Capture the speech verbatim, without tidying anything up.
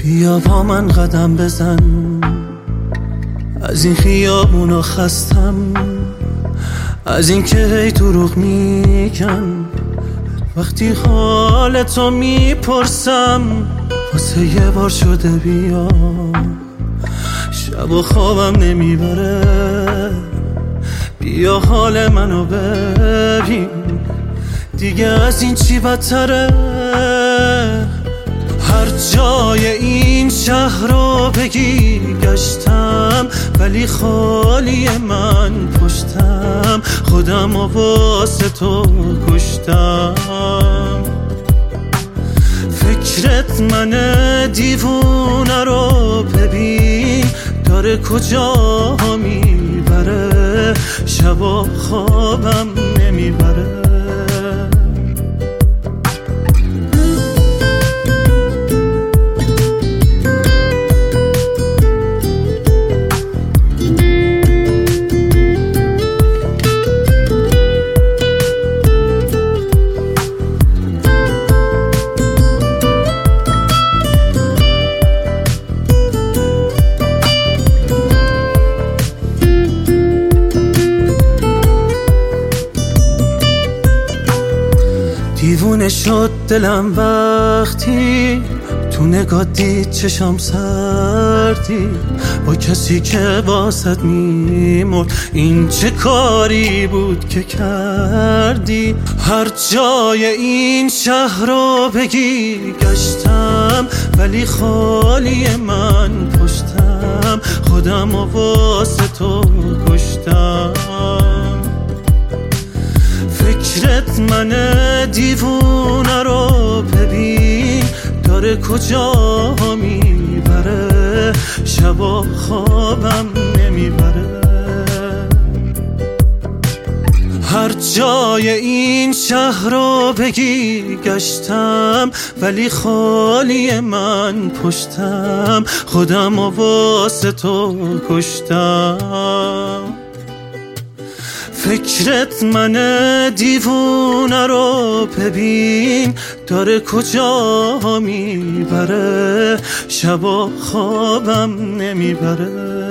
بیا با من قدم بزن، از این خیابونا خستم، از این که هی دروغ میگن وقتی حالتو میپرسم. واسه یه بار شده بیا، شب و خوابم نمیبره، بیا حال منو ببین دیگه از این چی بدتره. هر جای این شهر رو بگی گشتم، ولی خالی من پشتم، خودم و واسه تو کشتم. فکرت من دیوونه رو ببین داره کجا میبره، شب و خوابم نمیبره. دیوونه شد دلم وقتی تو نگاه دید چشم سردی، با کسی که واسط میمرد. این چه کاری بود که کردی؟ هر جای این شهر رو بگی گشتم، ولی خالی من پشتم، خودم و واسه تو کشتم. فکرت من دیوونه رو ببین داره کجا میبره، شب و خوابم نمیبره. هر جای این شهر رو بگی گشتم، ولی خالی من پشتم، خودم و واسه تو کشتم. فکرت من دیوونه رو ببین داره کجا میبره، شب و خوابم نمیبره.